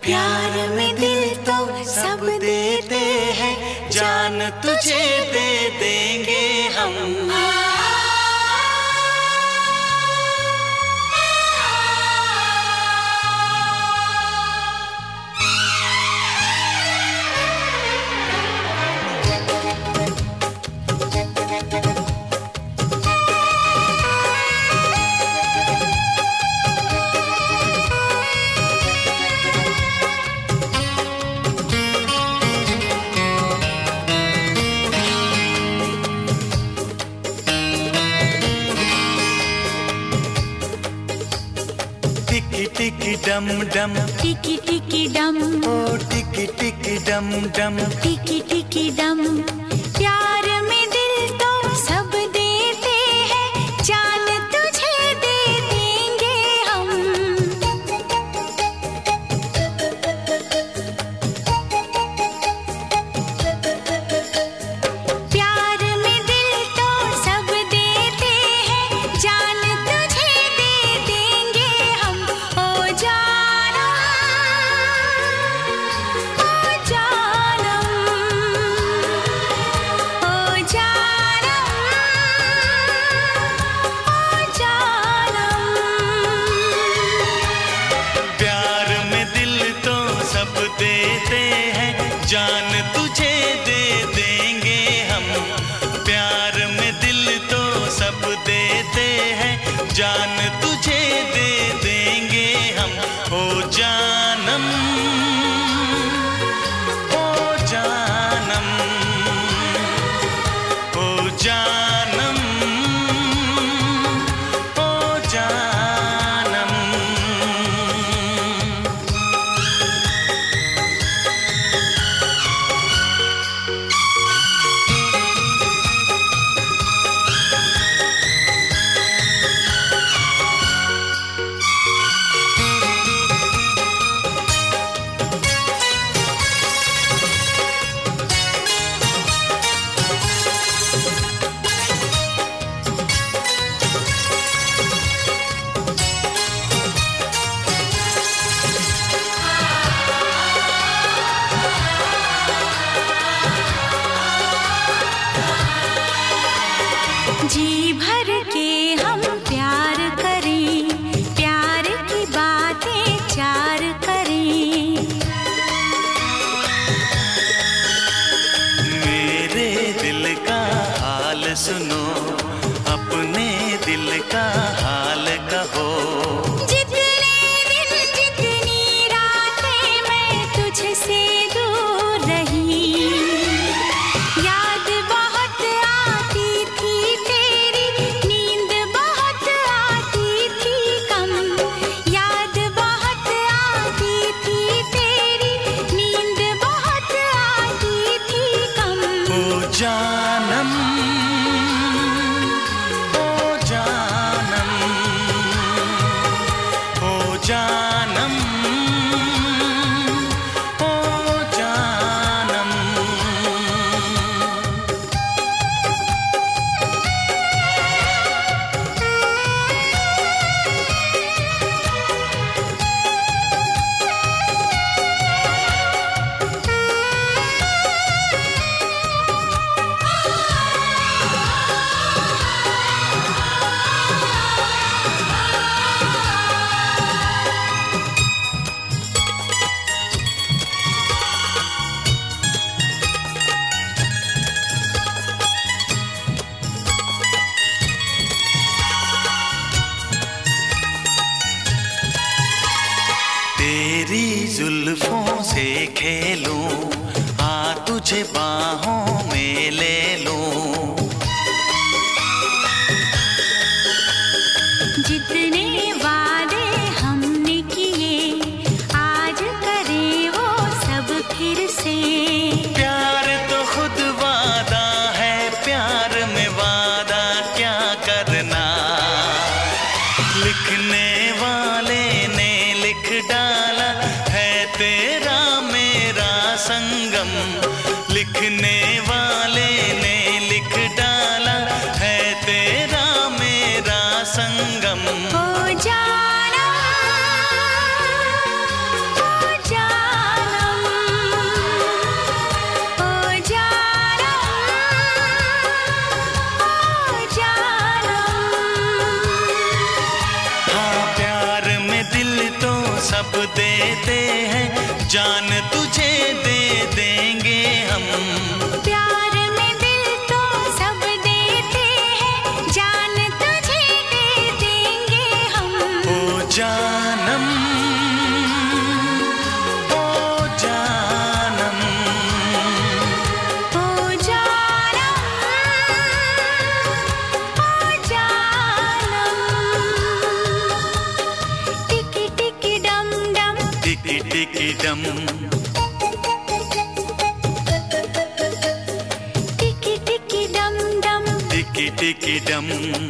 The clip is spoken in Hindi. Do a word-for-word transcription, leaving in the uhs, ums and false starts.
प्यार में दिल तो सब देते हैं, जान तुझे दे देंगे हम। टिकी टिकी डम डम, टिकी टिकी डम, ओ टिकी टिकी डम डम, टिकी टिकी डम। प्यार में दिल तो सब देते हैं, जान तुझे दे देंगे हम। प्यार में दिल तो सब देते हैं, जान तुझे दे देंगे हम। ओ जानम, ओ जानम, ओ जानम, ओ जानम। प्यार में दिल तो सब देते हैं, जान तुझे दे देंगे हम। प्यार में दिल तो सब देते हैं, जान तुझे दे देंगे हम। ओ जानम, ओ जानम, ओ जानम, ओ जानम। जी भर के हम प्यार करें, प्यार की बातें चार करें। मेरे दिल का हाल सुनो, अपने दिल का हाल कहो। जितने दिन जितनी रातें मैं तुझसे दूर रही, याद बहुत आती थी तेरी, नींद बहुत आती थी कम। याद बहुत आती थी तेरी, नींद बहुत आती थी कम। ओ जानम, ओ जानम, ओ जानम, ओ जानम। तेरी जुल्फों से खेलूं, आ तुझे बाहों में ले लूं। जितने वादे हमने किए, आज करें वो सब फिर से। प्यार तो खुद वादा है, प्यार में वादा क्या करना। लिखने वाले ने लिख डाला है तेरा मेरा संगम। लिखने वाले ने लिख डाला है तेरा मेरा संगम। ओ जानम, ओ जानम, सब देते हैं, जान तुझे दे देंगे हम। प्यार में दिल तो सब देते हैं, जान तुझे दे देंगे हम। ओ जानम ओ जानम ओ जानम ओ जानम। टिकी टिकी डम डम, टिकी टिकी डम, टिकी टिकी डम डम। टिकी टिकी डम।